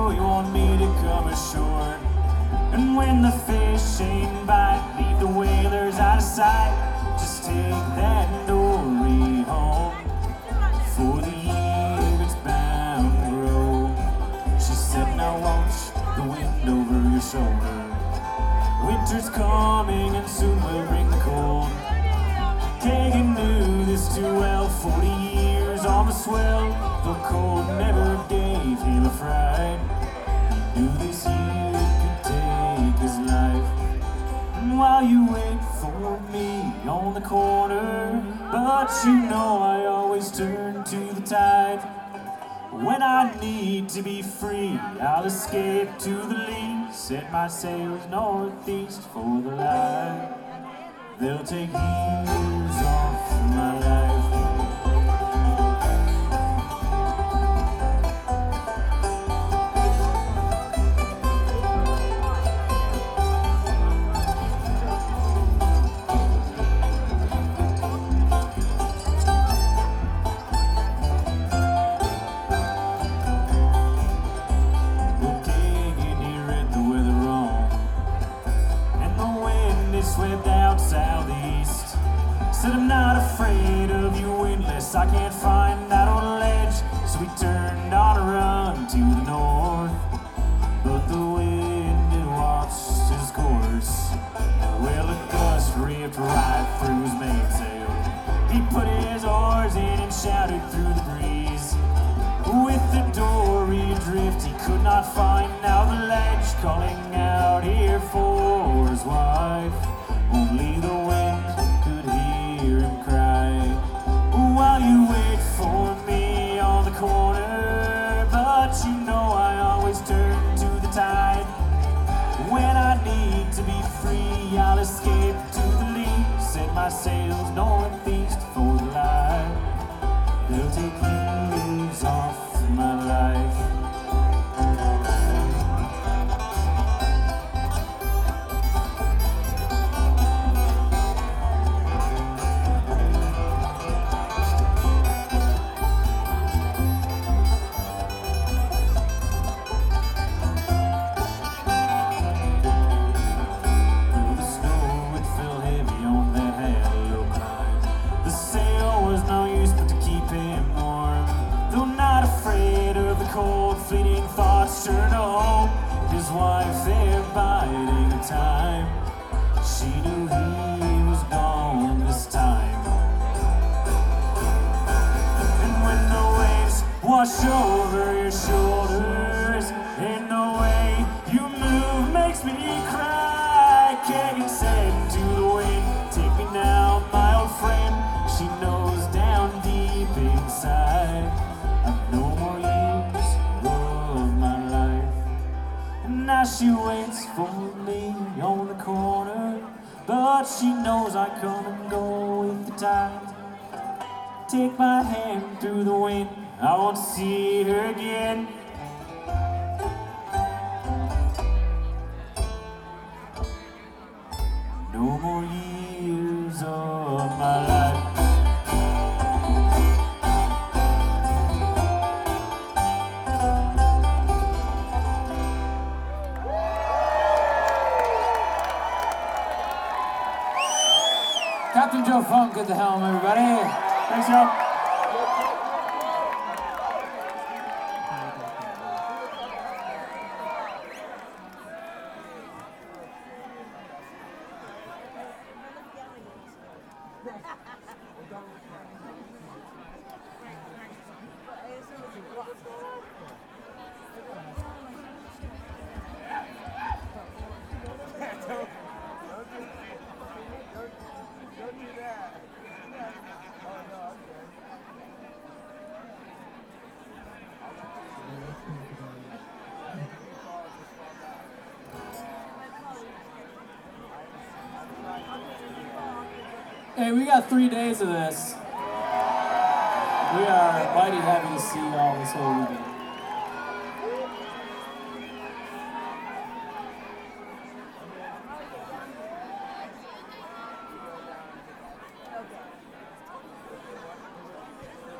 know you want me to come ashore. And when the fish ain't bite, leave the whalers out of sight. Just take that dory home for the year it's bound to grow. She said, now watch the wind over your shoulder. Winter's coming and soon will bring the cold. Kagan knew this too well, 40 years on the swell. The cold never gave him a fright. He knew this year could take his life. And while you wait for me on the corner, but you know I always turn to the tide. When I need to be free, I'll escape to the lee, set my sails northeast for the light. They'll take years off my life. Swept out southeast. Said I'm not afraid of you windless, I can't find that on a ledge. So we turned on a run to the north, but the wind had watched his course. Well, a gust ripped right through his mainsail. He put his oars in and shouted through the breeze. With the dory adrift, he could not find now the ledge, calling out here for his wife. Only the wind could hear him cry. While you wait for me on the corner, but you know I always turn to the tide. When I need to be free, I'll escape to the lee, set my sails northeast for the light. They'll take years off my life. Cold, fleeting thoughts turn to hope. His wife there biding time. She knew he was gone this time. And when the waves wash over your shoulders, and the way you move makes me cry. Kagan said to the wind, take me now, my old friend. She knows down deep inside I've no more years of my life. And now she waits for me on the corner, but she knows I come and go with the tide. Take my hand through the wind, I won't see her again. No more years of my life. Captain Joe Funk at the helm, everybody. Thanks, y'all. Hey, we got 3 days of this. We are mighty happy to see y'all this whole weekend.